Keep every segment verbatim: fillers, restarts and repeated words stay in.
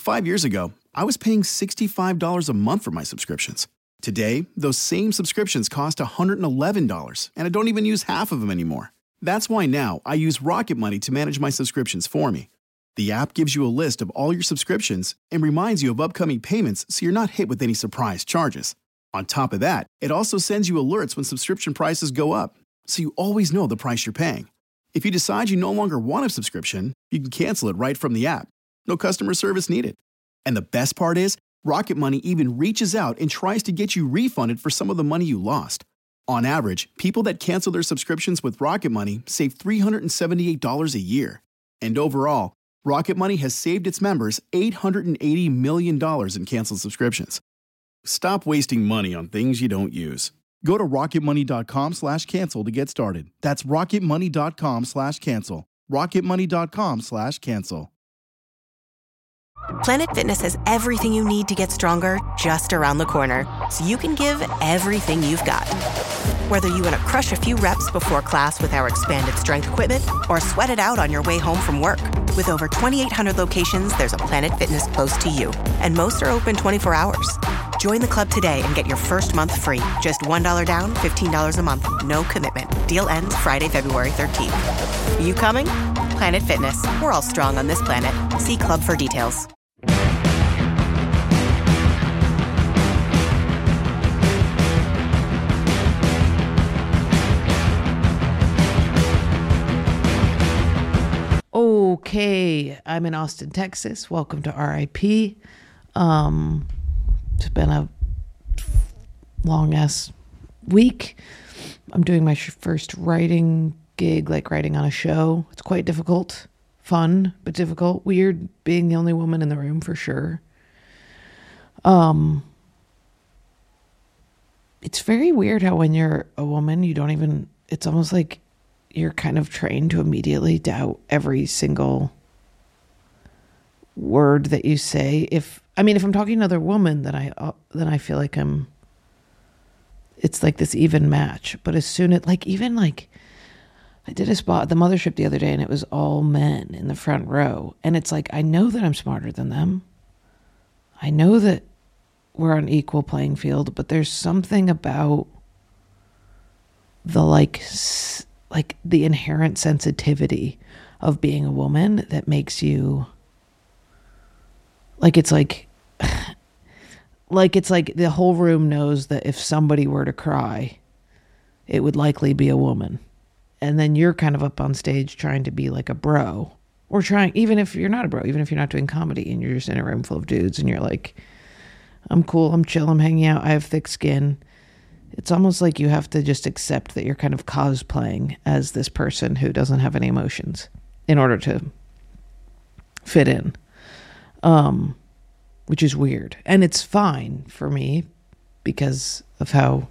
Five years ago, I was paying sixty-five dollars a month for my subscriptions. Today, those same subscriptions cost one hundred eleven dollars, and I don't even use half of them anymore. That's why now I use Rocket Money to manage my subscriptions for me. The app gives you a list of all your subscriptions and reminds you of upcoming payments so you're not hit with any surprise charges. On top of that, it also sends you alerts when subscription prices go up, so you always know the price you're paying. If you decide you no longer want a subscription, you can cancel it right from the app. No customer service needed. And the best part is, Rocket Money even reaches out and tries to get you refunded for some of the money you lost. On average, people that cancel their subscriptions with Rocket Money save three hundred seventy-eight dollars a year. And overall, Rocket Money has saved its members eight hundred eighty million dollars in canceled subscriptions. Stop wasting money on things you don't use. Go to rocketmoney.com slash cancel to get started. That's rocketmoney.com slash cancel. rocketmoney.com slash cancel. Planet Fitness has everything you need to get stronger just around the corner, so you can give everything you've got. Whether you want to crush a few reps before class with our expanded strength equipment or sweat it out on your way home from work. With over twenty-eight hundred locations, there's a Planet Fitness close to you, and most are open twenty-four hours. Join the club today and get your first month free. Just one dollar down, fifteen dollars a month. No commitment. Deal ends Friday, February thirteenth. You coming? Planet Fitness. We're all strong on this planet. See club for details. Okay, I'm in Austin, Texas. Welcome to R I P. Um, it's been a long ass week. I'm doing my first writing gig, like writing on a show. It's quite difficult, fun, but difficult. Weird being the only woman in the room for sure. Um, it's very weird how when you're a woman, you don't even, it's almost like you're kind of trained to immediately doubt every single word that you say. If, I mean, if I'm talking to another woman, then I, uh, then I feel like I'm, it's like this even match. But as soon as, like, even like, I did a spot at the Mothership the other day and it was all men in the front row. And it's like, I know that I'm smarter than them. I know that we're on equal playing field, but there's something about the like, s- like the inherent sensitivity of being a woman that makes you like, it's like, like, it's like the whole room knows that if somebody were to cry, it would likely be a woman. And then you're kind of up on stage trying to be like a bro, or trying, even if you're not a bro, even if you're not doing comedy and you're just in a room full of dudes and you're like, I'm cool, I'm chill, I'm hanging out, I have thick skin. It's almost like you have to just accept that you're kind of cosplaying as this person who doesn't have any emotions in order to fit in, um, which is weird. And it's fine for me because of how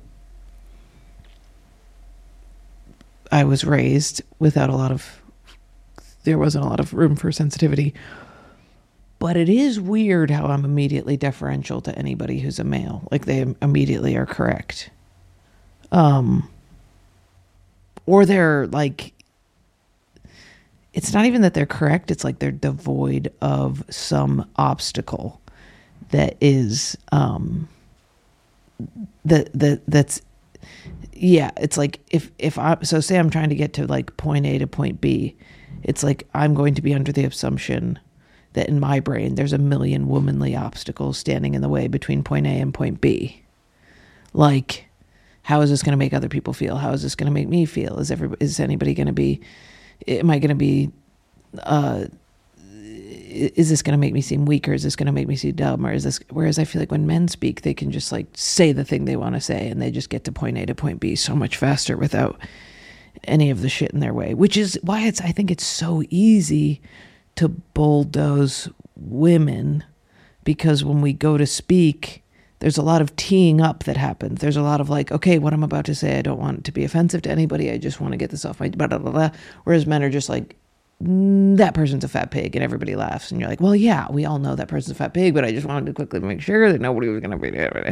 I was raised without a lot of, there wasn't a lot of room for sensitivity. But it is weird how I'm immediately deferential to anybody who's a male. Like they immediately are correct. Um, or they're like, it's not even that they're correct. It's like they're devoid of some obstacle that is, um, that, that, that's, yeah, it's like if, if I, so say I'm trying to get to like point A to point B, it's like, I'm going to be under the assumption that in my brain, there's a million womanly obstacles standing in the way between point A and point B. Like, how is this going to make other people feel? How is this going to make me feel? Is every, is anybody going to be, am I going to be, uh, is this going to make me seem weak, or is this going to make me seem dumb, or is this, whereas I feel like when men speak, they can just like say the thing they want to say and they just get to point A to point B so much faster without any of the shit in their way, which is why it's, I think it's so easy to bulldoze women, because when we go to speak, there's a lot of teeing up that happens. There's a lot of like, okay, what I'm about to say, I don't want it to be offensive to anybody. I just want to get this off my blah, blah, blah, blah. Whereas men are just like, mm, that person's a fat pig, and everybody laughs. And you're like, well, yeah, we all know that person's a fat pig, but I just wanted to quickly make sure that nobody was going to be.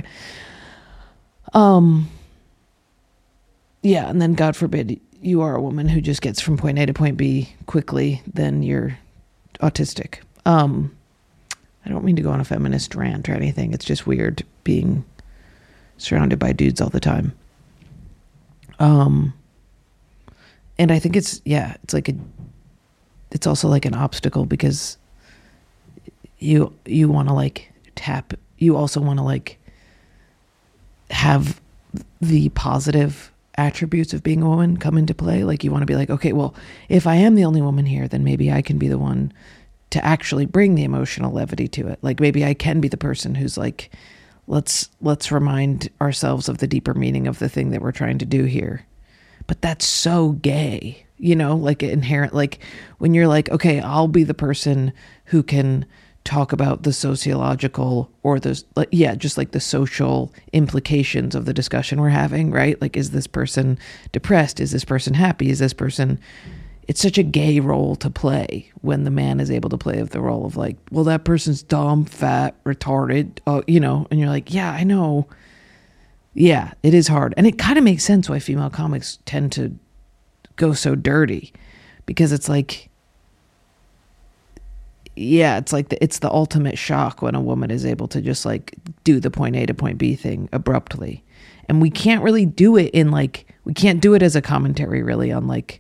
Um, yeah, and then God forbid you are a woman who just gets from point A to point B quickly, then you're autistic. Um, I don't mean to go on a feminist rant or anything. It's just weird being surrounded by dudes all the time. Um, and I think it's, yeah, it's like a, it's also like an obstacle because you, you want to like tap, you also want to like have the positive attributes of being a woman come into play. Like you want to be like, okay, well, if I am the only woman here, then maybe I can be the one to actually bring the emotional levity to it. Like maybe I can be the person who's like, let's let's remind ourselves of the deeper meaning of the thing that we're trying to do here. But that's so gay, you know, like inherent, like when you're like, okay, I'll be the person who can talk about the sociological or the, like, yeah, just like the social implications of the discussion we're having, right? Like, is this person depressed? Is this person happy? Is this person, it's such a gay role to play when the man is able to play the role of like, well, that person's dumb, fat, retarded, uh, you know, and you're like, yeah, I know. Yeah, it is hard. And it kind of makes sense why female comics tend to go so dirty, because it's like, yeah, it's like the, it's the ultimate shock when a woman is able to just like do the point A to point B thing abruptly. And we can't really do it in like, we can't do it as a commentary really on like,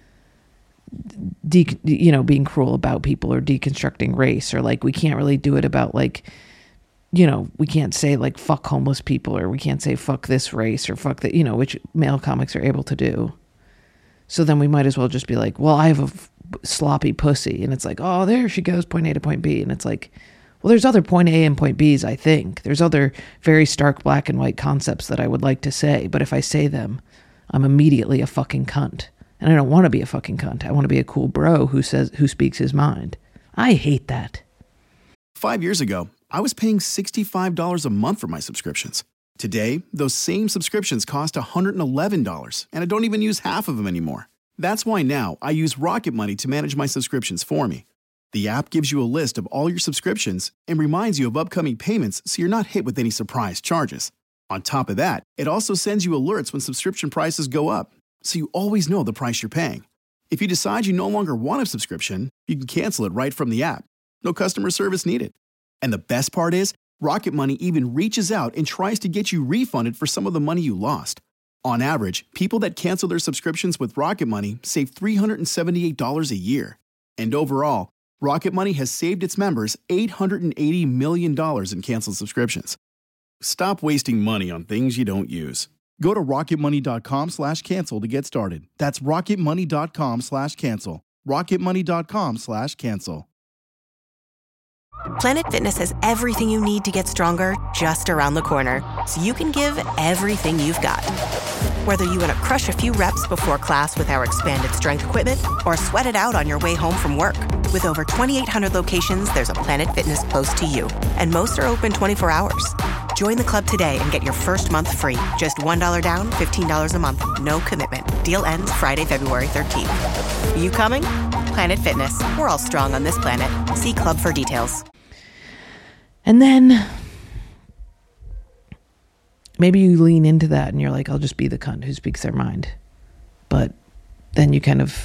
de- you know, being cruel about people or deconstructing race, or like, we can't really do it about like, you know, we can't say like fuck homeless people, or we can't say fuck this race or fuck that, you know, which male comics are able to do. So then we might as well just be like, well, I have a f- sloppy pussy. And it's like, oh, there she goes, point A to point B. And it's like, well, there's other point A and point Bs, I think. There's other very stark black and white concepts that I would like to say. But if I say them, I'm immediately a fucking cunt. And I don't want to be a fucking cunt. I want to be a cool bro who says, who speaks his mind. I hate that. Five years ago, I was paying sixty-five dollars a month for my subscriptions. Today, those same subscriptions cost one hundred eleven dollars, and I don't even use half of them anymore. That's why now I use Rocket Money to manage my subscriptions for me. The app gives you a list of all your subscriptions and reminds you of upcoming payments so you're not hit with any surprise charges. On top of that, it also sends you alerts when subscription prices go up, so you always know the price you're paying. If you decide you no longer want a subscription, you can cancel it right from the app. No customer service needed. And the best part is, Rocket Money even reaches out and tries to get you refunded for some of the money you lost. On average, people that cancel their subscriptions with Rocket Money save three hundred seventy-eight dollars a year. And overall, Rocket Money has saved its members eight hundred eighty million dollars in canceled subscriptions. Stop wasting money on things you don't use. Go to rocketmoney.com slash cancel to get started. That's rocketmoney.com slash cancel. rocketmoney.com slash cancel. Planet Fitness has everything you need to get stronger just around the corner, so you can give everything you've got. Whether you want to crush a few reps before class with our expanded strength equipment or sweat it out on your way home from work. With over twenty-eight hundred locations, there's a Planet Fitness close to you, and most are open twenty-four hours. Join the club today and get your first month free. Just one dollar down, fifteen dollars a month. No commitment. Deal ends Friday, February thirteenth. You coming? Planet Fitness. We're all strong on this planet. See club for details. And then maybe you lean into that and you're like, I'll just be the cunt who speaks their mind. But then you kind of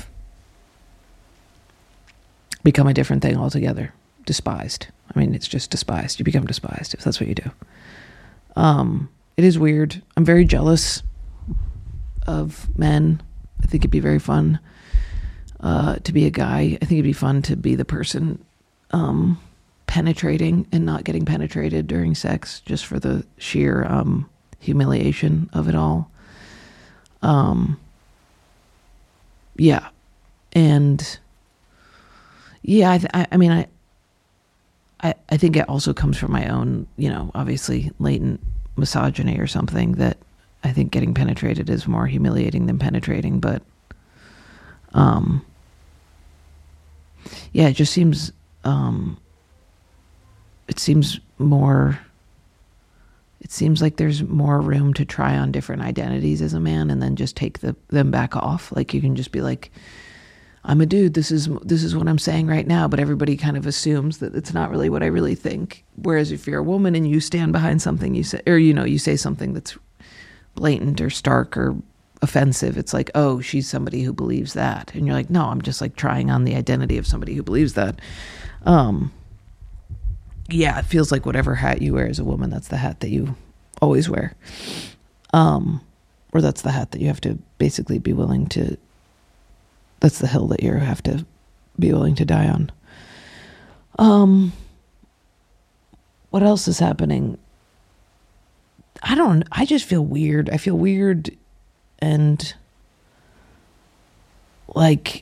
become a different thing altogether. Despised. I mean, it's just despised. You become despised if that's what you do. Um, it is weird. I'm very jealous of men. I think it'd be very fun uh, to be a guy. I think it'd be fun to be the person um, penetrating and not getting penetrated during sex, just for the sheer um, humiliation of it all. Um, yeah. And yeah, I, th- I, I mean, I, I, I think it also comes from my own, you know, obviously latent misogyny or something, that I think getting penetrated is more humiliating than penetrating. But, um, yeah, it just seems, um, it seems more, it seems like there's more room to try on different identities as a man and then just take the, them back off. Like you can just be like, I'm a dude, this is this is what I'm saying right now, but everybody kind of assumes that it's not really what I really think. Whereas if you're a woman and you stand behind something you say, or you know, you say something that's blatant or stark or offensive, it's like, oh, she's somebody who believes that. And you're like, no, I'm just like trying on the identity of somebody who believes that. Um, yeah, it feels like whatever hat you wear as a woman, that's the hat that you always wear. Um, or that's the hat that you have to basically be willing to, that's the hill that you have to be willing to die on. Um, what else is happening? I don't, I just feel weird. I feel weird and like,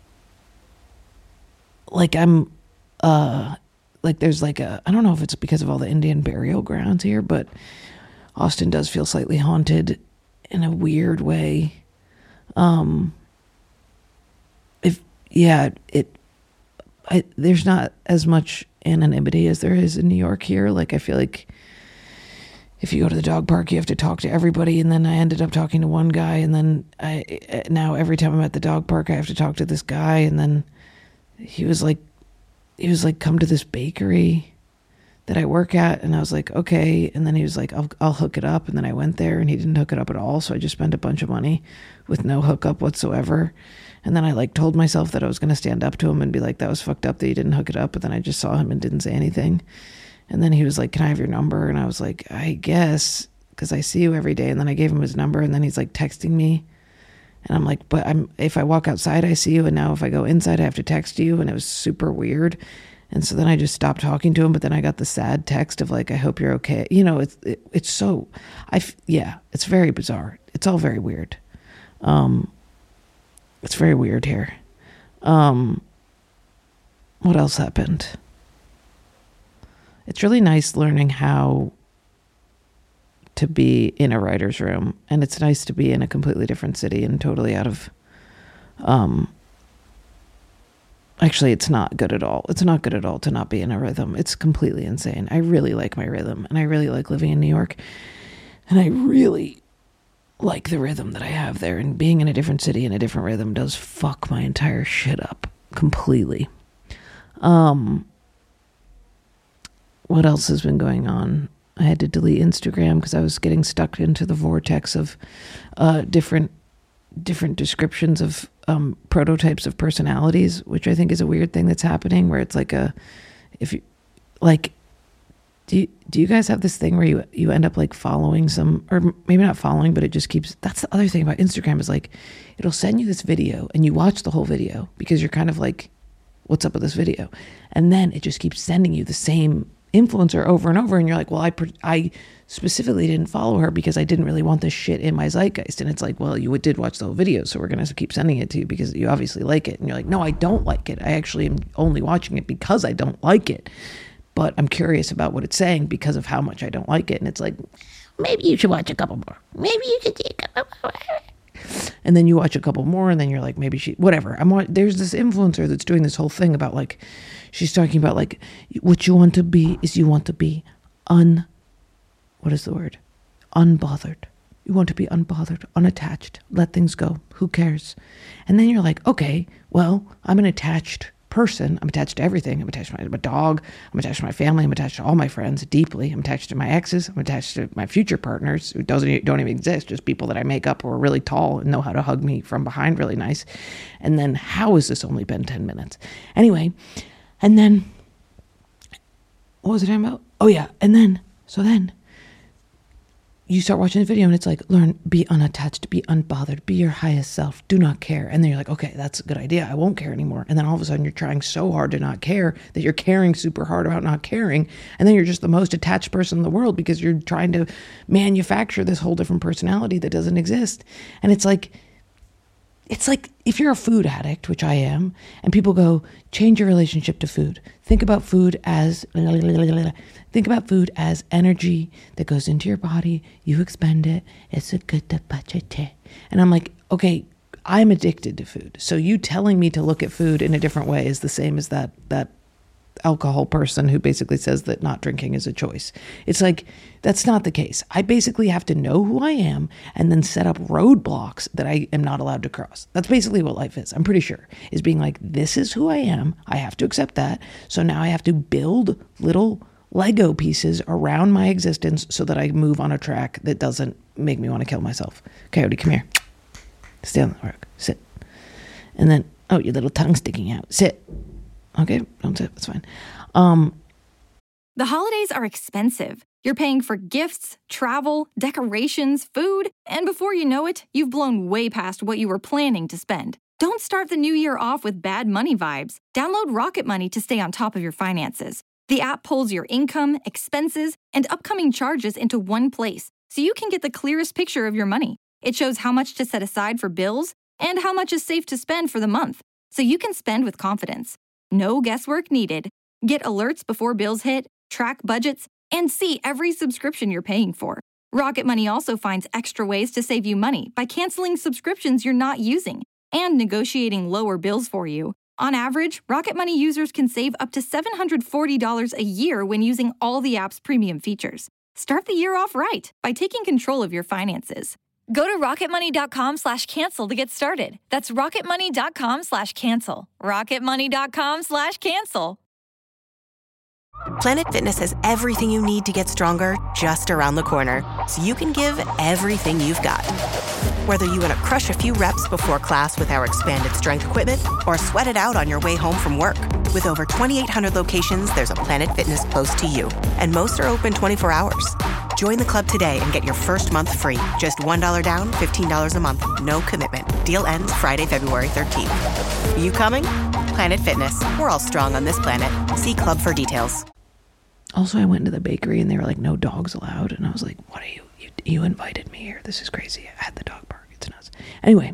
like I'm, uh, like there's like a, I don't know if it's because of all the Indian burial grounds here, but Austin does feel slightly haunted in a weird way. Um, if, yeah, it, I, there's not as much anonymity as there is in New York here. Like, I feel like if you go to the dog park, you have to talk to everybody. And then I ended up talking to one guy. And then I, now every time I'm at the dog park, I have to talk to this guy. And then he was like, he was like, come to this bakery that I work at. And I was like, okay. And then he was like, I'll, I'll hook it up. And then I went there and he didn't hook it up at all. So I just spent a bunch of money with no hookup whatsoever. And then I like told myself that I was going to stand up to him and be like, that was fucked up that you didn't hook it up. But then I just saw him and didn't say anything. And then he was like, can I have your number? And I was like, I guess, because I see you every day. And then I gave him his number and then he's like texting me. And I'm like, but I'm, if I walk outside, I see you. And now if I go inside, I have to text you. And it was super weird. And so then I just stopped talking to him. But then I got the sad text of like, I hope you're okay. You know, it's, it, it's so, I, yeah, it's very bizarre. It's all very weird. Um, it's very weird here. Um, what else happened? It's really nice learning how to be in a writer's room, and it's nice to be in a completely different city and totally out of, um, actually it's not good at all. It's not good at all to not be in a rhythm. It's completely insane. I really like my rhythm, and I really like living in New York, and I really like the rhythm that I have there, and being in a different city in a different rhythm does fuck my entire shit up completely. Um, what else has been going on? I had to delete Instagram because I was getting stuck into the vortex of uh, different different descriptions of um, prototypes of personalities, which I think is a weird thing that's happening, where it's like a, if you, like, do you, do you guys have this thing where you, you end up like following some, or maybe not following, but it just keeps, that's the other thing about Instagram is like, it'll send you this video and you watch the whole video because you're kind of like, what's up with this video? And then it just keeps sending you the same influencer over and over, and you're like, well, I I specifically didn't follow her because I didn't really want this shit in my zeitgeist. And it's like, well, you did watch the whole video, so we're gonna keep sending it to you because you obviously like it. And you're like, no, I don't like it. I actually am only watching it because I don't like it, but I'm curious about what it's saying because of how much I don't like it. And it's like, maybe you should watch a couple more. Maybe you could take a couple more. And then you watch a couple more, and then you're like, maybe she, whatever. I'm there's this influencer that's doing this whole thing about like, she's talking about like, what you want to be is you want to be un, what is the word? Unbothered. You want to be unbothered, unattached, let things go. Who cares? And then you're like, okay, well, I'm an attached person. I'm attached to everything. I'm attached to my, my dog. I'm attached to my family. I'm attached to all my friends deeply. I'm attached to my exes. I'm attached to my future partners who doesn't don't even exist, just people that I make up who are really tall and know how to hug me from behind really nice. And then how has this only been ten minutes? Anyway, and then, what was it talking about? Oh yeah, and then, so then, you start watching the video and it's like, learn, be unattached, be unbothered, be your highest self, do not care. And then you're like, okay, that's a good idea. I won't care anymore. And then all of a sudden you're trying so hard to not care that you're caring super hard about not caring. And then you're just the most attached person in the world because you're trying to manufacture this whole different personality that doesn't exist. And it's like, it's like if you're a food addict, which I am, and people go, change your relationship to food. Think about food as, think about food as energy that goes into your body. You expend it. It's a good budget. And I'm like, okay, I'm addicted to food. So you telling me to look at food in a different way is the same as that, that alcohol person who basically says that not drinking is a choice. It's like, that's not the case. I basically have to know who I am and then set up roadblocks that I am not allowed to cross. That's basically what life is. I'm pretty sure is being like, this is who I am. I have to accept that. So now I have to build little Lego pieces around my existence so that I move on a track that doesn't make me want to kill myself. Coyote, come here. Stay on the rock. Sit. And then, oh, your little tongue sticking out. Sit. Okay, don't sit. That's fine. Um, The holidays are expensive. You're paying for gifts, travel, decorations, food, and before you know it, you've blown way past what you were planning to spend. Don't start the new year off with bad money vibes. Download Rocket Money to stay on top of your finances. The app pulls your income, expenses, and upcoming charges into one place, so you can get the clearest picture of your money. It shows how much to set aside for bills and how much is safe to spend for the month, so you can spend with confidence. No guesswork needed. Get alerts before bills hit, track budgets, and see every subscription you're paying for. Rocket Money also finds extra ways to save you money by canceling subscriptions you're not using and negotiating lower bills for you. On average, Rocket Money users can save up to seven hundred forty dollars a year when using all the app's premium features. Start the year off right by taking control of your finances. Go to rocketmoney.com slash cancel to get started. That's rocketmoney.com slash cancel. rocketmoney.com slash cancel. Planet Fitness has everything you need to get stronger just around the corner, so you can give everything you've got. Whether you want to crush a few reps before class with our expanded strength equipment or sweat it out on your way home from work. With over twenty-eight hundred locations, there's a Planet Fitness close to you, and most are open twenty-four hours. Join the club today and get your first month free. Just one dollar down, fifteen dollars a month. No commitment. Deal ends Friday, February thirteenth. You coming? Planet Fitness. We're all strong on this planet. See club for details. Also, I went to the bakery and they were like, no dogs allowed. And I was like, what are you? You, you invited me here. This is crazy. I had the dog park. It's nuts. Anyway.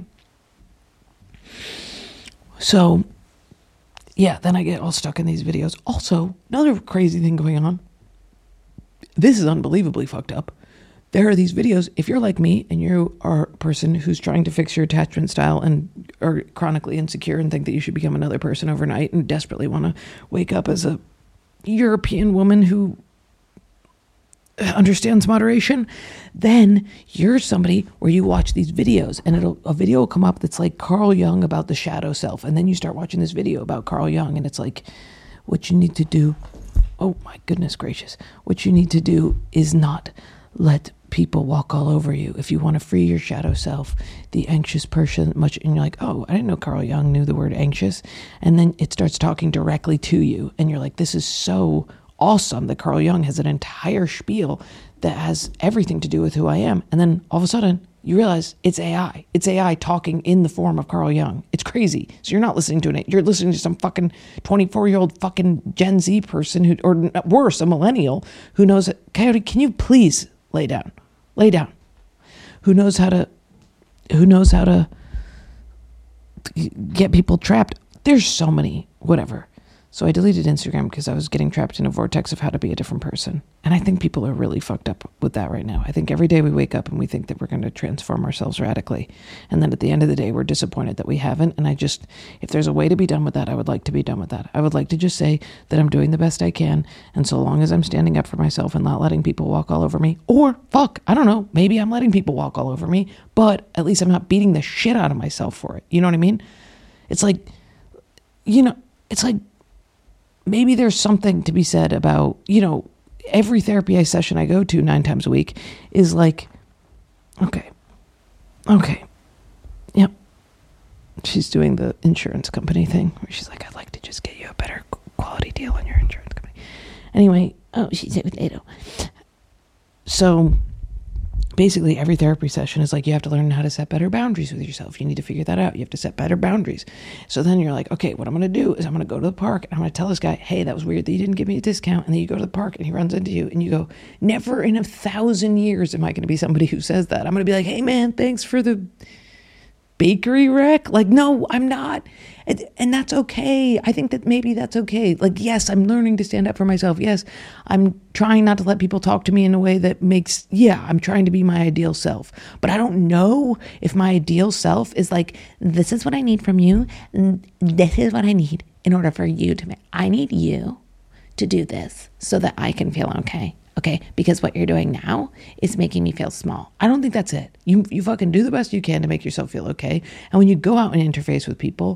So, yeah, then I get all stuck in these videos. Also, another crazy thing going on. This is unbelievably fucked up. There are these videos. If you're like me and you are a person who's trying to fix your attachment style and are chronically insecure and think that you should become another person overnight and desperately want to wake up as a European woman who understands moderation, then you're somebody where you watch these videos and it'll a video will come up that's like Carl Jung about the shadow self, and then you start watching this video about Carl Jung and it's like, what you need to do, oh my goodness gracious, what you need to do is not let people walk all over you. If you want to free your shadow self, the anxious person, much, and you're like, oh, I didn't know Carl Jung knew the word anxious. And then it starts talking directly to you. And you're like, this is so awesome that Carl Jung has an entire spiel that has everything to do with who I am. And then all of a sudden you realize it's A I. It's A I talking in the form of Carl Jung. It's crazy. So you're not listening to it. You're listening to some fucking twenty-four year old fucking Gen Z person who, or worse, a millennial who knows it. Coyote, can you please lay down? Lay down. Who knows how to, who knows how to get people trapped? There's so many, whatever. So I deleted Instagram because I was getting trapped in a vortex of how to be a different person. And I think people are really fucked up with that right now. I think every day we wake up and we think that we're going to transform ourselves radically. And then at the end of the day, we're disappointed that we haven't. And I just, if there's a way to be done with that, I would like to be done with that. I would like to just say that I'm doing the best I can. And so long as I'm standing up for myself and not letting people walk all over me, or fuck, I don't know, maybe I'm letting people walk all over me, but at least I'm not beating the shit out of myself for it. You know what I mean? It's like, you know, it's like, maybe there's something to be said about, you know, every therapy session I go to nine times a week is like, okay, okay, yep. She's doing the insurance company thing where she's like, I'd like to just get you a better quality deal on your insurance company. Anyway, oh, she's a potato. So basically every therapy session is like, you have to learn how to set better boundaries with yourself. You need to figure that out. You have to set better boundaries. So then you're like, okay, what I'm going to do is I'm going to go to the park and I'm going to tell this guy, hey, that was weird that you didn't give me a discount. And then you go to the park and he runs into you and you go, never in a thousand years am I going to be somebody who says that. I'm going to be like, hey man, thanks for the bakery wreck. Like, no, I'm not. And, and that's okay. I think that maybe that's okay. Like, yes, I'm learning to stand up for myself. Yes, I'm trying not to let people talk to me in a way that makes, yeah, I'm trying to be my ideal self. But I don't know if my ideal self is like, this is what I need from you. And this is what I need in order for you to make. I need you to do this so that I can feel okay. Okay, because what you're doing now is making me feel small. I don't think that's it. You you fucking do the best you can to make yourself feel okay. And when you go out and interface with people,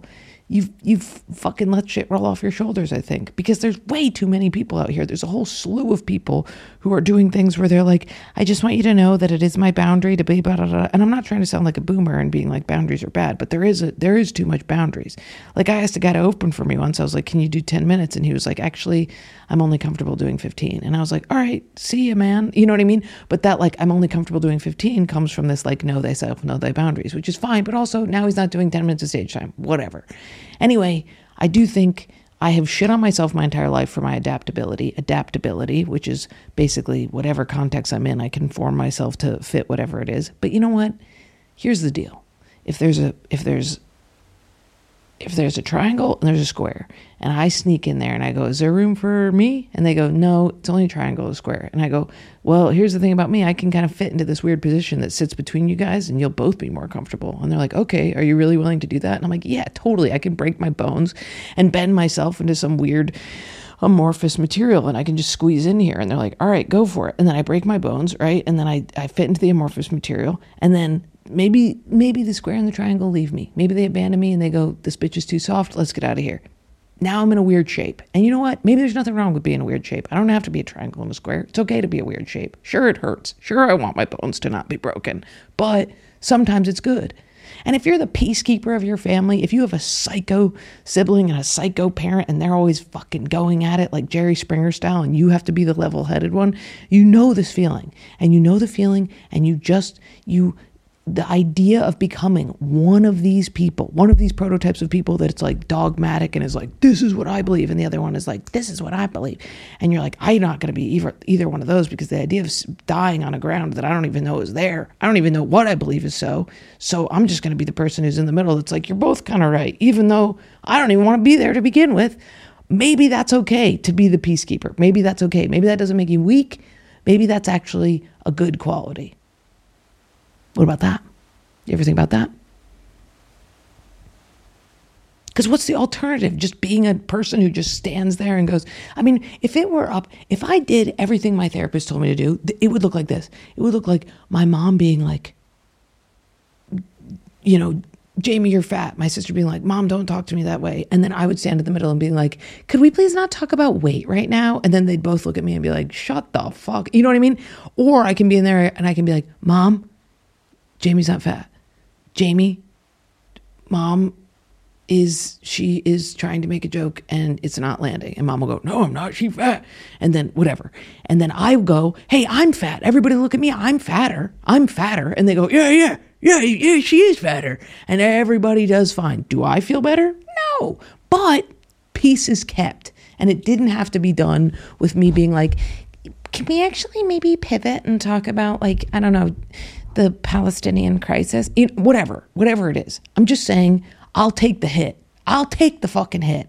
you've you've fucking let shit roll off your shoulders, I think, because there's way too many people out here. There's a whole slew of people who are doing things where they're like, I just want you to know that it is my boundary to be blah, blah, blah. And I'm not trying to sound like a boomer and being like boundaries are bad, but there is a there is too much boundaries. Like, I asked a guy to open for me once. I was like, can you do ten minutes? And he was like, actually, I'm only comfortable doing fifteen. And I was like, all right, see ya, man. You know what I mean? But that, like, I'm only comfortable doing fifteen comes from this, like, know thyself, know thy boundaries, which is fine. But also now he's not doing ten minutes of stage time, whatever. Anyway, I do think I have shit on myself my entire life for my adaptability. Adaptability, which is basically whatever context I'm in, I can form myself to fit whatever it is. But you know what? Here's the deal. If there's a if there's if there's a triangle and there's a square, and I sneak in there and I go, is there room for me? And they go, no, it's only a triangle, a square. And I go, well, here's the thing about me. I can kind of fit into this weird position that sits between you guys and you'll both be more comfortable. And they're like, okay, are you really willing to do that? And I'm like, yeah, totally. I can break my bones and bend myself into some weird amorphous material and I can just squeeze in here. And they're like, all right, go for it. And then I break my bones, right? And then I, I fit into the amorphous material. And then maybe maybe the square and the triangle leave me. Maybe they abandon me and they go, this bitch is too soft. Let's get out of here. Now I'm in a weird shape. And you know what? Maybe there's nothing wrong with being a weird shape. I don't have to be a triangle and a square. It's okay to be a weird shape. Sure, it hurts. Sure, I want my bones to not be broken. But sometimes it's good. And if you're the peacekeeper of your family, if you have a psycho sibling and a psycho parent and they're always fucking going at it like Jerry Springer style and you have to be the level-headed one, you know this feeling. And you know the feeling and you just, you... the idea of becoming one of these people, one of these prototypes of people that it's like dogmatic and is like, this is what I believe. And the other one is like, this is what I believe. And you're like, I'm not going to be either, either one of those because the idea of dying on a ground that I don't even know is there. I don't even know what I believe is so. So I'm just going to be the person who's in the middle. That's like, you're both kind of right. Even though I don't even want to be there to begin with. Maybe that's okay to be the peacekeeper. Maybe that's okay. Maybe that doesn't make you weak. Maybe that's actually a good quality. What about that? You ever think about that? Because what's the alternative? Just being a person who just stands there and goes, I mean, if it were up, if I did everything my therapist told me to do, it would look like this. It would look like my mom being like, you know, Jamie, you're fat. My sister being like, Mom, don't talk to me that way. And then I would stand in the middle and being like, could we please not talk about weight right now? And then they'd both look at me and be like, shut the fuck. You know what I mean? Or I can be in there and I can be like, Mom, Jamie's not fat. Jamie, Mom is, she is trying to make a joke and it's not landing. And Mom will go, no, I'm not, she's fat. And then whatever. And then I go, hey, I'm fat. Everybody look at me. I'm fatter. I'm fatter. And they go, yeah, yeah, yeah, yeah, she is fatter. And everybody does fine. Do I feel better? No. But peace is kept. And it didn't have to be done with me being like, can we actually maybe pivot and talk about, like, I don't know, the Palestinian crisis, you know, whatever, whatever it is. I'm just saying, I'll take the hit. I'll take the fucking hit.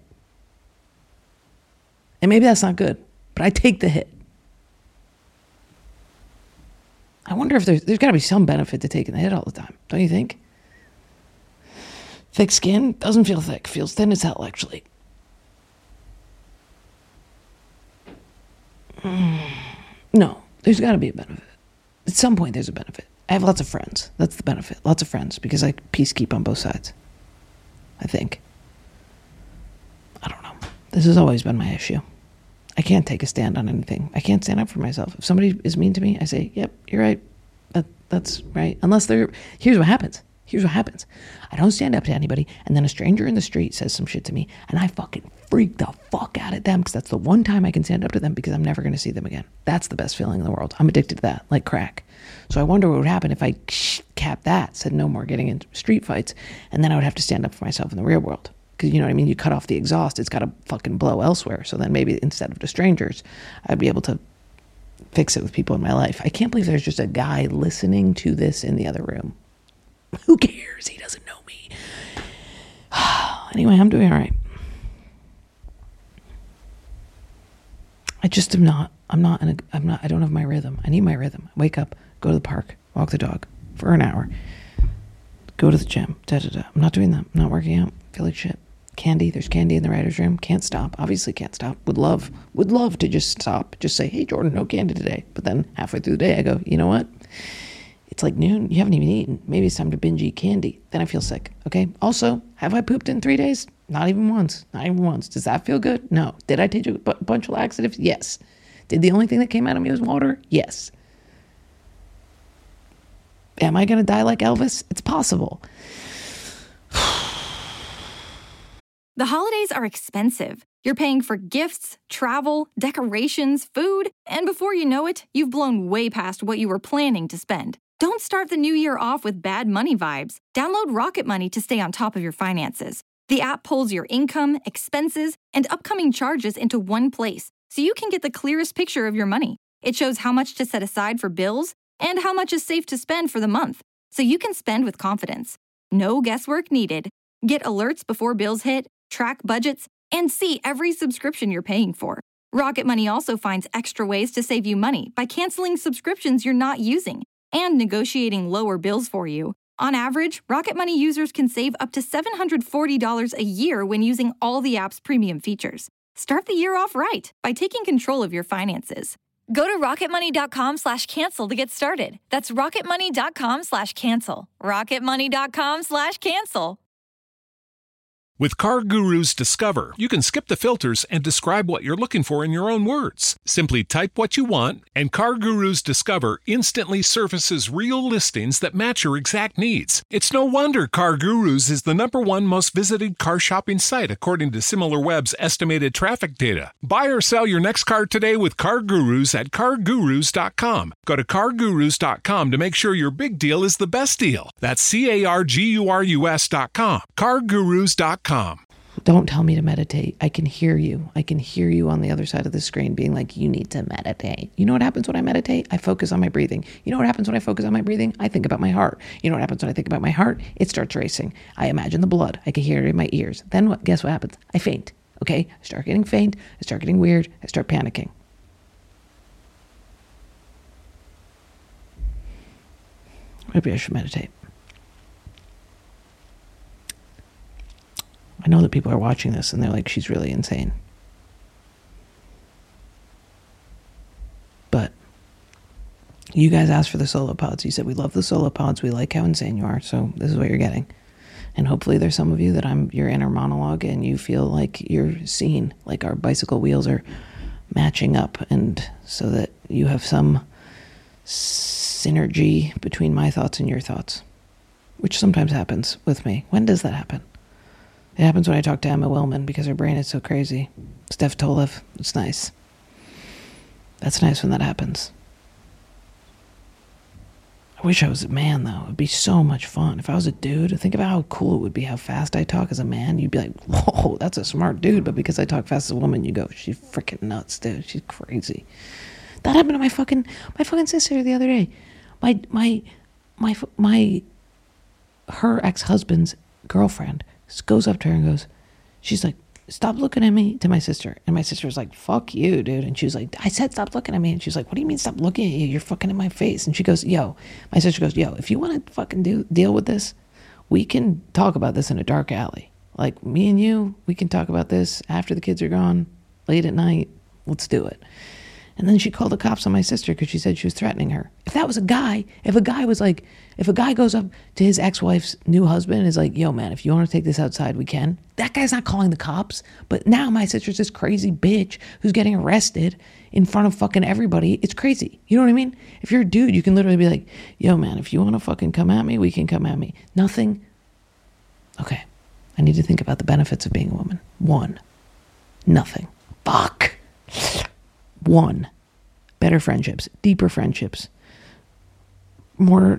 And maybe that's not good, but I take the hit. I wonder if there's, there's got to be some benefit to taking the hit all the time. Don't you think? Thick skin doesn't feel thick, feels thin as hell, actually. Mm, no, there's got to be a benefit. At some point, there's a benefit. I have lots of friends. That's the benefit. Lots of friends because I peacekeep on both sides. I think. I don't know. This has always been my issue. I can't take a stand on anything. I can't stand up for myself. If somebody is mean to me, I say, yep, you're right. That, that's right. Unless they're... Here's what happens. Here's what happens. I don't stand up to anybody, and then a stranger in the street says some shit to me, and I fucking freak the fuck out at them because that's the one time I can stand up to them because I'm never going to see them again. That's the best feeling in the world. I'm addicted to that, like crack. So I wonder what would happen if I capped that, said no more getting in street fights, and then I would have to stand up for myself in the real world. Because, you know what I mean? You cut off the exhaust, it's got to fucking blow elsewhere. So then maybe instead of to strangers, I'd be able to fix it with people in my life. I can't believe there's just a guy listening to this in the other room. Who cares? He doesn't know me. Anyway, I'm doing all right. I just am not, I'm not, in a, I'm not, I don't have my rhythm. I need my rhythm. I wake up, go to the park, walk the dog for an hour, go to the gym, da da da. I'm not doing that. I'm not working out. I feel like shit. Candy, there's candy in the writer's room. Can't stop. Obviously can't stop. Would love, would love to just stop. Just say, hey, Jordan, no candy today. But then halfway through the day, I go, you know what? It's like noon. You haven't even eaten. Maybe it's time to binge eat candy. Then I feel sick. Okay. Also, have I pooped in three days? Not even once. Not even once. Does that feel good? No. Did I take a b- bunch of laxatives? Yes. Did the only thing that came out of me was water? Yes. Am I going to die like Elvis? It's possible. The holidays are expensive. You're paying for gifts, travel, decorations, food, and before you know it, you've blown way past what you were planning to spend. Don't start the new year off with bad money vibes. Download Rocket Money to stay on top of your finances. The app pulls your income, expenses, and upcoming charges into one place, so you can get the clearest picture of your money. It shows how much to set aside for bills and how much is safe to spend for the month, so you can spend with confidence. No guesswork needed. Get alerts before bills hit, track budgets, and see every subscription you're paying for. Rocket Money also finds extra ways to save you money by canceling subscriptions you're not using and negotiating lower bills for you. On average, Rocket Money users can save up to seven hundred forty dollars a year when using all the app's premium features. Start the year off right by taking control of your finances. Go to rocketmoney.com slash cancel to get started. That's rocketmoney.com slash cancel. rocketmoney.com slash cancel. With CarGurus Discover, you can skip the filters and describe what you're looking for in your own words. Simply type what you want, and CarGurus Discover instantly surfaces real listings that match your exact needs. It's no wonder CarGurus is the number one most visited car shopping site according to SimilarWeb's estimated traffic data. Buy or sell your next car today with CarGurus at car gurus dot com. Go to car gurus dot com to make sure your big deal is the best deal. That's C A R G U R U S dot com. car gurus dot com. Don't tell me to meditate. I can hear you. I can hear you on the other side of the screen being like, you need to meditate. You know what happens when I meditate? I focus on my breathing. You know what happens when I focus on my breathing? I think about my heart. You know what happens when I think about my heart? It starts racing. I imagine the blood. I can hear it in my ears. Then what? Guess what happens? I faint. Okay? I start getting faint. I start getting weird. I start panicking. Maybe I should meditate. I know that people are watching this and they're like, she's really insane. But you guys asked for the solo pods. You said, we love the solo pods. We like how insane you are. So this is what you're getting. And hopefully there's some of you that I'm your inner monologue and you feel like you're seen, like our bicycle wheels are matching up. And so that you have some synergy between my thoughts and your thoughts, which sometimes happens with me. When does that happen? It happens when I talk to Emma Willman because her brain is so crazy. Steph Tolev, it's nice. That's nice when that happens. I wish I was a man, though. It'd be so much fun. If I was a dude, think about how cool it would be, how fast I talk as a man. You'd be like, whoa, that's a smart dude. But because I talk fast as a woman, you go, she's freaking nuts, dude. She's crazy. That happened to my fucking, my fucking sister the other day. My, my, my, my, her ex-husband's girlfriend goes up to her and goes, she's like, stop looking at me, to my sister. And my sister was like, fuck you, dude. And she was like, I said stop looking at me. And she's like, what do you mean stop looking at you? You're fucking in my face. And she goes, yo, my sister goes, yo, if you want to fucking do deal with this, we can talk about this in a dark alley. Like, me and you, we can talk about this after the kids are gone, late at night. Let's do it. And then she called the cops on my sister because she said she was threatening her. If that was a guy, if a guy was like, if a guy goes up to his ex-wife's new husband and is like, yo, man, if you want to take this outside, we can. That guy's not calling the cops. But now my sister's this crazy bitch who's getting arrested in front of fucking everybody. It's crazy. You know what I mean? If you're a dude, you can literally be like, yo, man, if you want to fucking come at me, we can come at me. Nothing. Okay. I need to think about the benefits of being a woman. One. Nothing. Fuck. One, better friendships, deeper friendships, more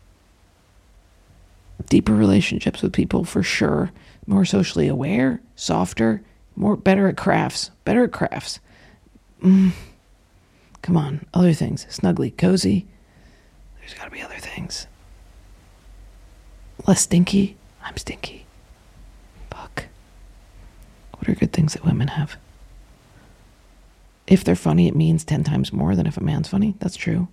deeper relationships with people for sure, more socially aware, softer, more better at crafts, better at crafts. Mm. Come on, other things, snuggly, cozy. There's got to be other things. Less stinky. I'm stinky. Fuck. What are good things that women have? If they're funny, it means ten times more than if a man's funny. That's true.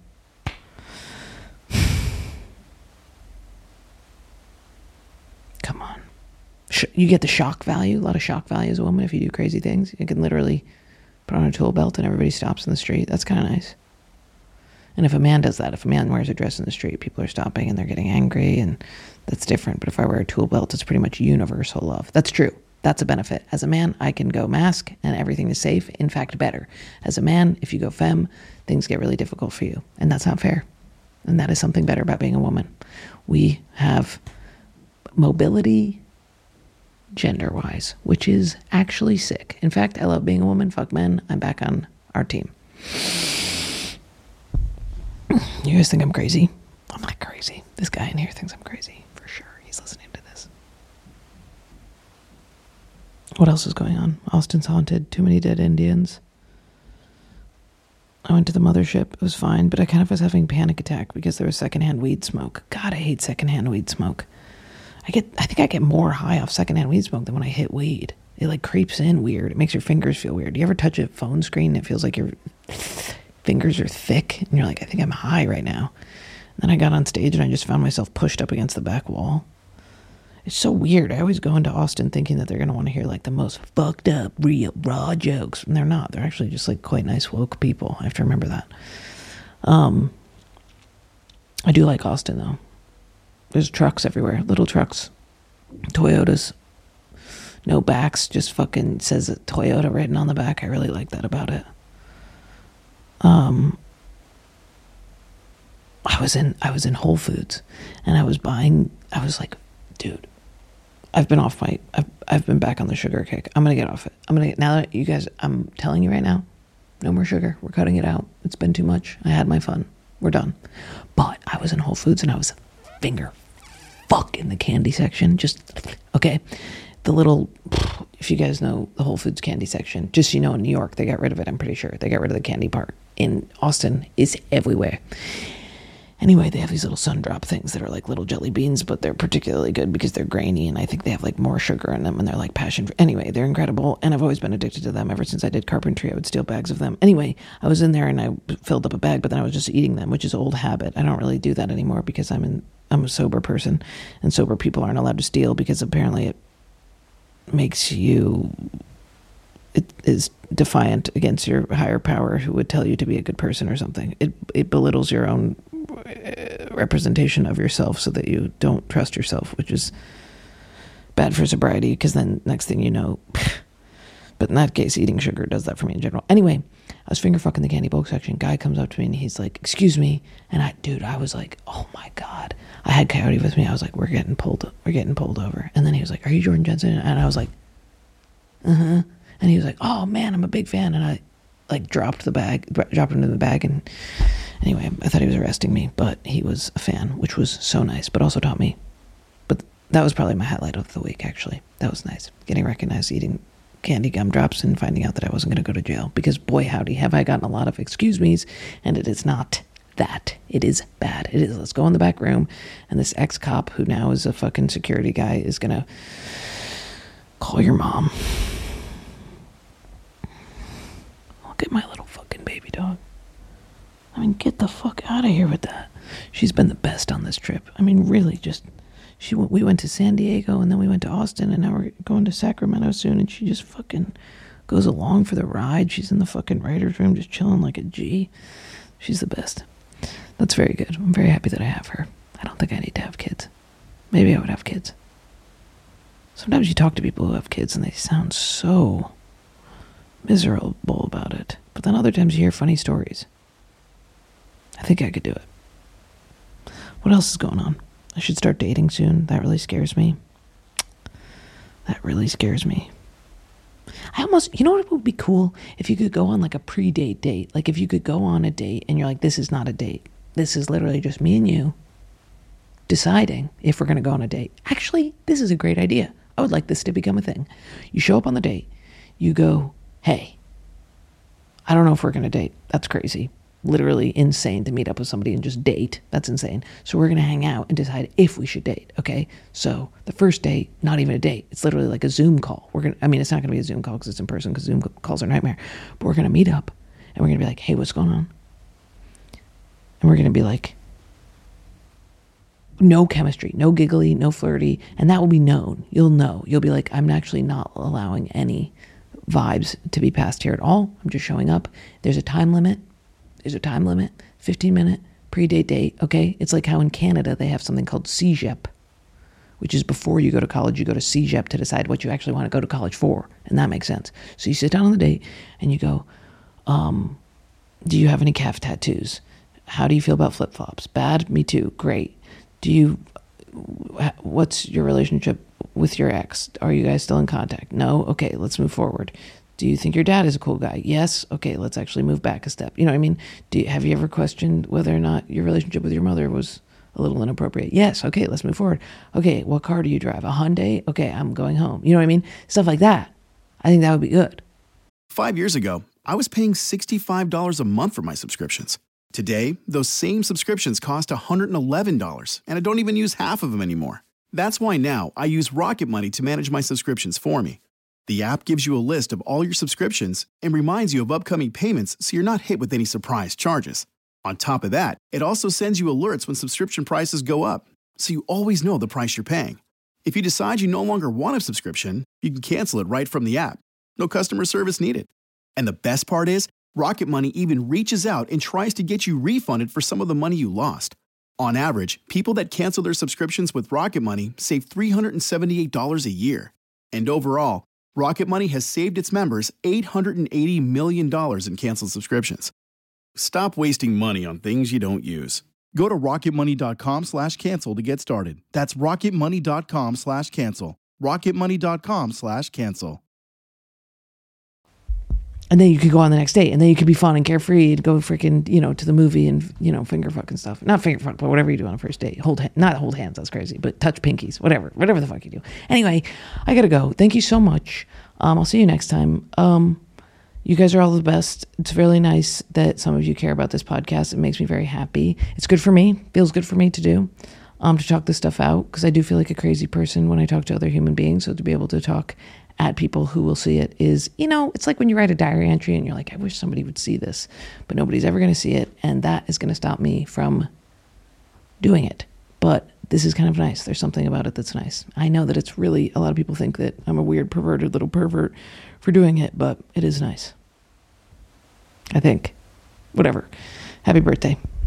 Come on. You get the shock value, a lot of shock value as a woman if you do crazy things. You can literally put on a tool belt and everybody stops in the street. That's kind of nice. And if a man does that, if a man wears a dress in the street, people are stopping and they're getting angry, and that's different. But if I wear a tool belt, it's pretty much universal love. That's true. That's a benefit. As a man, I can go mask and everything is safe. In fact, better. As a man, if you go femme, things get really difficult for you. And that's not fair. And that is something better about being a woman. We have mobility gender-wise, which is actually sick. In fact, I love being a woman. Fuck men. I'm back on our team. You guys think I'm crazy? I'm not crazy. This guy in here thinks I'm crazy. For sure. He's listening to this. What else is going on? Austin's haunted. Too many dead Indians. I went to the mothership. It was fine, but I kind of was having a panic attack because there was secondhand weed smoke. God, I hate secondhand weed smoke. I get, I think I get more high off secondhand weed smoke than when I hit weed. It like creeps in weird. It makes your fingers feel weird. Do you ever touch a phone screen and it feels like your fingers are thick and you're like, I think I'm high right now. And then I got on stage and I just found myself pushed up against the back wall. It's so weird. I always go into Austin thinking that they're going to want to hear like the most fucked up, real, raw jokes. And they're not. They're actually just like quite nice, woke people. I have to remember that. Um, I do like Austin though. There's trucks everywhere. Little trucks. Toyotas. No backs. Just fucking says Toyota written on the back. I really like that about it. Um, I was in, I was in Whole Foods and I was buying, I was like, dude, I've been off my, I've, I've been back on the sugar kick. I'm going to get off it. I'm going to get, now that you guys, I'm telling you right now, no more sugar. We're cutting it out. It's been too much. I had my fun. We're done. But I was in Whole Foods and I was finger fuck in the candy section. Just, okay. The little, if you guys know the Whole Foods candy section, just so you know, in New York, they got rid of it. I'm pretty sure they got rid of the candy part. In Austin, it's everywhere. Anyway, they have these little sun drop things that are like little jelly beans, but they're particularly good because they're grainy and I think they have like more sugar in them and they're like passion fruit. Anyway, they're incredible and I've always been addicted to them. Ever since I did carpentry, I would steal bags of them. Anyway, I was in there and I filled up a bag, but then I was just eating them, which is an old habit. I don't really do that anymore because I'm in, I'm a sober person and sober people aren't allowed to steal because apparently it makes you, it is defiant against your higher power who would tell you to be a good person or something. It it belittles your own representation of yourself so that you don't trust yourself, which is bad for sobriety because then next thing you know, but in that case, eating sugar does that for me in general. Anyway, I was finger fucking the candy bulk section. Guy comes up to me and he's like, excuse me. And I, dude, I was like, oh my God. I had Coyote with me. I was like, we're getting pulled, we're getting pulled over. And then he was like, are you Jordan Jensen? And I was like, uh-huh. And he was like, oh man, I'm a big fan. And I like dropped the bag, dropped into the bag. And anyway, I thought he was arresting me, but he was a fan, which was so nice, but also taught me. But that was probably my highlight of the week, actually. That was nice. Getting recognized eating candy gumdrops and finding out that I wasn't going to go to jail. Because boy, howdy, have I gotten a lot of excuse me's, and it is not that. It is bad. It is, let's go in the back room, and this ex-cop who now is a fucking security guy is going to call your mom. Look at my little fucking baby dog. I mean, get the fuck out of here with that. She's been the best on this trip. I mean, really, just... She went, we went to San Diego, and then we went to Austin, and now we're going to Sacramento soon, and she just fucking goes along for the ride. She's in the fucking writer's room just chilling like a G. She's the best. That's very good. I'm very happy that I have her. I don't think I need to have kids. Maybe I would have kids. Sometimes you talk to people who have kids, and they sound so miserable about it. But then other times you hear funny stories. I think I could do it. What else is going on? I should start dating soon. That really scares me. That really scares me. I almost, you know what would be cool? If you could go on like a pre-date date. Like if you could go on a date and you're like, this is not a date. This is literally just me and you deciding if we're going to go on a date. Actually, this is a great idea. I would like this to become a thing. You show up on the date. You go, hey, I don't know if we're going to date. That's crazy. Literally insane to meet up with somebody and just date. That's insane. So we're going to hang out and decide if we should date. Okay. So the first date, not even a date. It's literally like a Zoom call. We're going to, I mean, it's not going to be a Zoom call because it's in person because Zoom calls are a nightmare, but we're going to meet up and we're going to be like, hey, what's going on? And we're going to be like, no chemistry, no giggly, no flirty. And that will be known. You'll know. You'll be like, I'm actually not allowing any vibes to be passed here at all. I'm just showing up. There's a time limit. There's a time limit, fifteen minute pre-date date, okay? It's like how in Canada they have something called C G E P, which is before you go to college, you go to C G E P to decide what you actually want to go to college for. And that makes sense. So you sit down on the date and you go, um, do you have any calf tattoos? How do you feel about flip-flops? Bad? Me too. Great. Do you, what's your relationship with your ex? Are you guys still in contact? No? Okay, let's move forward. Do you think your dad is a cool guy? Yes? Okay, let's actually move back a step. You know what I mean? Do you, have you ever questioned whether or not your relationship with your mother was a little inappropriate? Yes. Okay, let's move forward. Okay, what car do you drive? A Hyundai? Okay, I'm going home. You know what I mean? Stuff like that. I think that would be good. Five years ago, I was paying sixty-five dollars a month for my subscriptions. Today, those same subscriptions cost one hundred eleven dollars, and I don't even use half of them anymore. That's why now I use Rocket Money to manage my subscriptions for me. The app gives you a list of all your subscriptions and reminds you of upcoming payments so you're not hit with any surprise charges. On top of that, it also sends you alerts when subscription prices go up, so you always know the price you're paying. If you decide you no longer want a subscription, you can cancel it right from the app. No customer service needed. And the best part is, Rocket Money even reaches out and tries to get you refunded for some of the money you lost. On average, people that cancel their subscriptions with Rocket Money save three hundred seventy-eight dollars a year. And overall, Rocket Money has saved its members eight hundred eighty million dollars in canceled subscriptions. Stop wasting money on things you don't use. Go to rocketmoney.com slash cancel to get started. That's rocketmoney.com slash cancel. rocketmoney.com slash cancel. And then you could go on the next date, and then you could be fun and carefree and go freaking, you know, to the movie and, you know, finger fuck and stuff. Not finger fuck, but whatever you do on a first date. Hold, not hold hands, that's crazy, but touch pinkies, whatever, whatever the fuck you do. Anyway, I gotta go. Thank you so much. Um, I'll see you next time. Um, you guys are all the best. It's really nice that some of you care about this podcast. It makes me very happy. It's good for me. Feels good for me to do, um, to talk this stuff out, because I do feel like a crazy person when I talk to other human beings. So to be able to talk at people who will see it is, you know, it's like when you write a diary entry and you're like, I wish somebody would see this, but nobody's ever going to see it. And that is going to stop me from doing it. But this is kind of nice. There's something about it that's nice. I know that it's really, a lot of people think that I'm a weird, perverted little pervert for doing it, but it is nice. I think. Whatever. Happy birthday.